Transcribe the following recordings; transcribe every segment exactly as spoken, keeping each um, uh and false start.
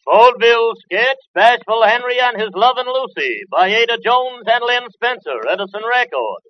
Vaudeville sketch, Bashful Henry and His Lovin' Lucy, by Ada Jones and Lynn Spencer, Edison Record.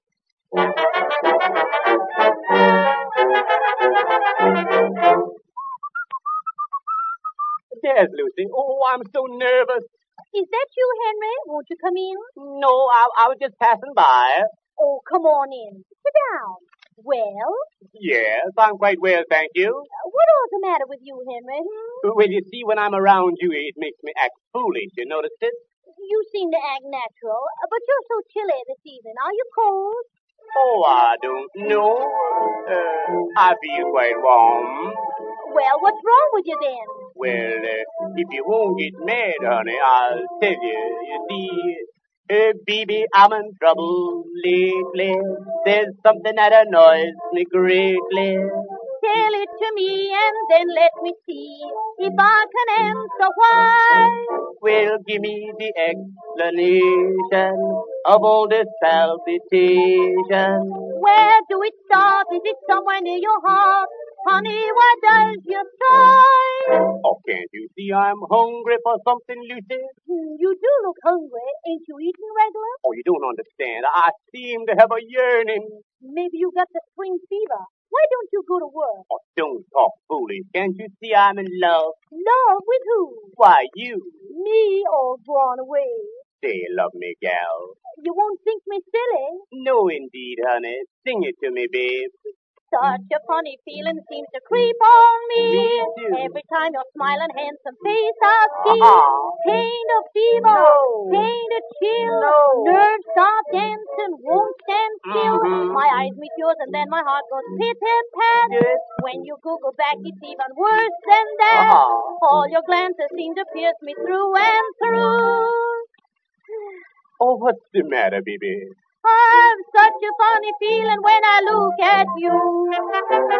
There's Lucy. Oh, I'm so nervous. Is that you, Henry? Won't you come in? No, I, I was just passing by. Oh, come on in. Sit down. Well? Yes, I'm quite well, thank you. Uh, what all's the matter with you, Henry? Hmm? Well, you see, when I'm around you, it makes me act foolish. You noticed it? You seem to act natural, uh, but you're so chilly this evening. Are you cold? Oh, I don't know. Uh, I feel quite warm. Well, what's wrong with you then? Well, uh, if you won't get mad, honey, I'll tell you. You see, uh, baby, I'm in trouble lately. There's something that annoys me greatly. Tell it to me and then let me see if I can answer why. Well, give me the explanation of all this palpitation. Where do it start? Is it somewhere near your heart? Honey, why does you try? Oh, can't you see I'm hungry for something, Lucy? Hmm, you do look hungry. Ain't you eating regular? Oh, you don't understand. I seem to have a yearning. Maybe you got the spring fever. Why don't you go to work? Oh, don't talk foolish. Can't you see I'm in love? Love with who? Why, you. Me all gone away. Say, love me, gal. You won't think me silly? No, indeed, honey. Sing it to me, babe. Such a funny feeling seems to creep on me. Me too. Every time your smiling, handsome face I see. Uh-uh. Pain of fever, No. pain of chill. No. Nerves start dancing, won't stand still. Mhm. My eyes meet yours and then my heart goes pit-a-pat. Yes. When you Google back, it's even worse than that. Uh-huh. All your glances seem to pierce me through and through. Oh, what's the matter, baby? I've such a funny feeling when I look at you.